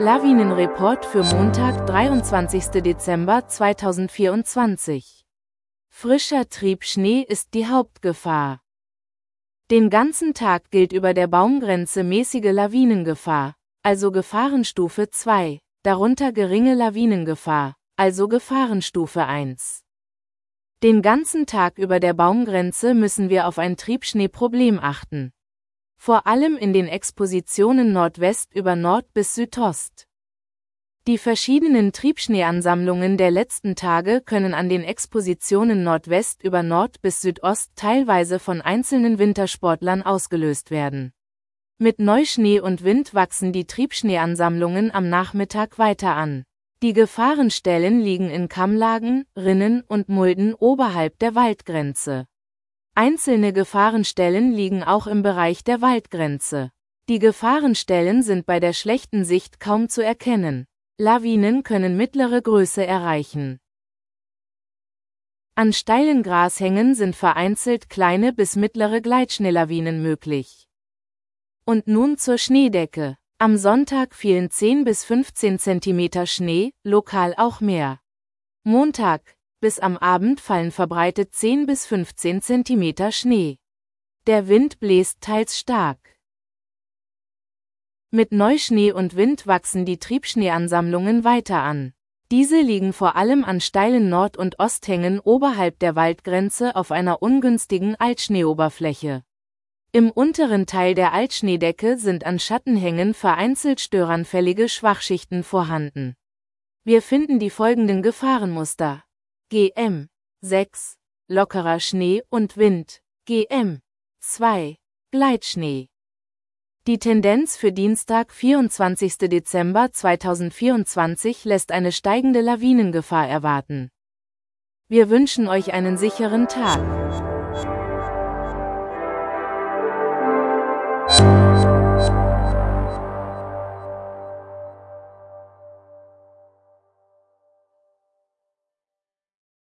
Lawinenreport für Montag, 23. Dezember 2024. Frischer Triebschnee ist die Hauptgefahr. Den ganzen Tag gilt über der Baumgrenze mäßige Lawinengefahr, also Gefahrenstufe 2, darunter geringe Lawinengefahr, also Gefahrenstufe 1. Den ganzen Tag über der Baumgrenze müssen wir auf ein Triebschneeproblem achten. Vor allem in den Expositionen Nordwest über Nord bis Südost. Die verschiedenen Triebschneeansammlungen der letzten Tage können an den Expositionen Nordwest über Nord bis Südost teilweise von einzelnen Wintersportlern ausgelöst werden. Mit Neuschnee und Wind wachsen die Triebschneeansammlungen am Nachmittag weiter an. Die Gefahrenstellen liegen in Kammlagen, Rinnen und Mulden oberhalb der Waldgrenze. Einzelne Gefahrenstellen liegen auch im Bereich der Waldgrenze. Die Gefahrenstellen sind bei der schlechten Sicht kaum zu erkennen. Lawinen können mittlere Größe erreichen. An steilen Grashängen sind vereinzelt kleine bis mittlere Gleitschneelawinen möglich. Und nun zur Schneedecke. Am Sonntag fielen 10 bis 15 cm Schnee, lokal auch mehr. Montag bis am Abend fallen verbreitet 10 bis 15 cm Schnee. Der Wind bläst teils stark. Mit Neuschnee und Wind wachsen die Triebschneeansammlungen weiter an. Diese liegen vor allem an steilen Nord- und Osthängen oberhalb der Waldgrenze auf einer ungünstigen Altschneeoberfläche. Im unteren Teil der Altschneedecke sind an Schattenhängen vereinzelt störanfällige Schwachschichten vorhanden. Wir finden die folgenden Gefahrenmuster. GM 6, lockerer Schnee und Wind, GM 2, Gleitschnee. Die Tendenz für Dienstag, 24. Dezember 2024 lässt eine steigende Lawinengefahr erwarten. Wir wünschen euch einen sicheren Tag.